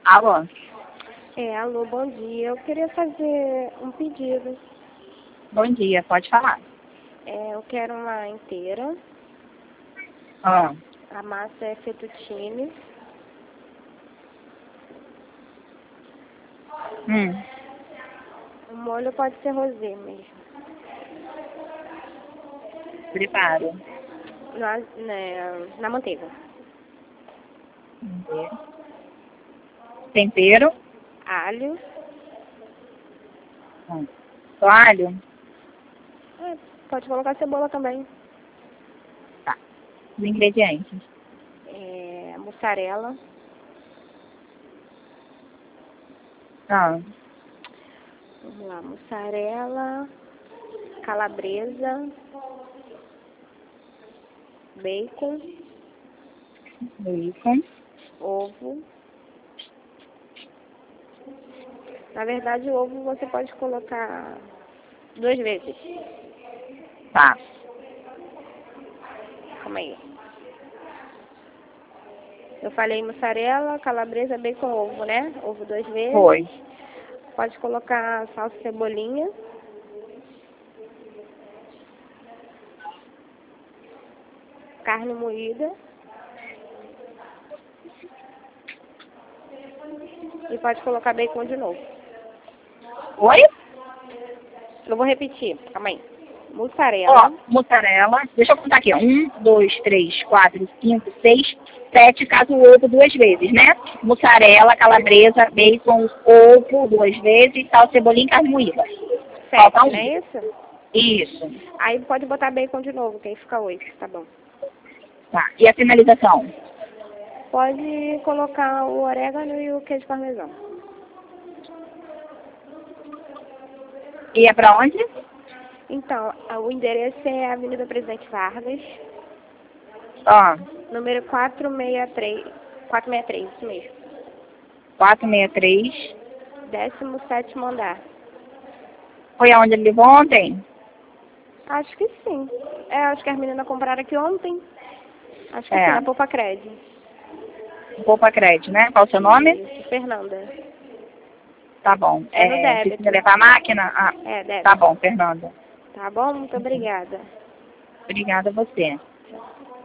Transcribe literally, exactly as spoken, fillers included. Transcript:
Alô? É, alô, bom dia. Eu queria fazer um pedido. Bom dia, pode falar. É, eu quero uma inteira. Ah, A massa é fettuccine. hum, O molho pode ser rosé mesmo. preparo. Na, né, na manteiga. Vamos ver. Tempero. Alho. Hum. Só alho? É, pode colocar cebola também. Tá. Os ingredientes. É, mussarela. Ah, Vamos lá, mussarela. Calabresa. Bacon. bacon. Ovo. Na verdade, o ovo você pode colocar duas vezes. Tá. Calma aí. Eu falei mussarela, calabresa, bacon, ovo, né? Ovo duas vezes. Foi. Pode colocar salsa e cebolinha. Carne moída. E pode colocar bacon de novo. Oi? Eu vou repetir, calma aí. Ó, Mussarela. mussarela. Deixa eu contar aqui, ó. Um, dois, três, quatro, cinco, seis, sete, caso o ovo duas vezes, né? Mussarela, calabresa, bacon, ovo duas vezes, sal, cebolinha e carne moída. Falta Sete, um. não é isso? Isso. Aí pode botar bacon de novo, que aí fica oito, tá bom. Tá. E a finalização? Pode colocar o orégano e o queijo parmesão. E é pra onde? Então, o endereço é Avenida Presidente Vargas, Ó, número quatrocentos e sessenta e três. quatrocentos e sessenta e três, isso mesmo. quatrocentos e sessenta e três. décimo sétimo andar. Foi aonde ele levou ontem? Acho que sim. É, acho que as meninas compraram aqui ontem. Acho que sim, É. na Poupa Cred. Poupa Crédito, né? Qual o seu nome? Isso, Fernanda. Tá bom. É no É, débito. precisa levar a máquina? Ah, É, tá débito. bom, Fernanda. Tá bom? Muito obrigada. Obrigada a você. Tchau.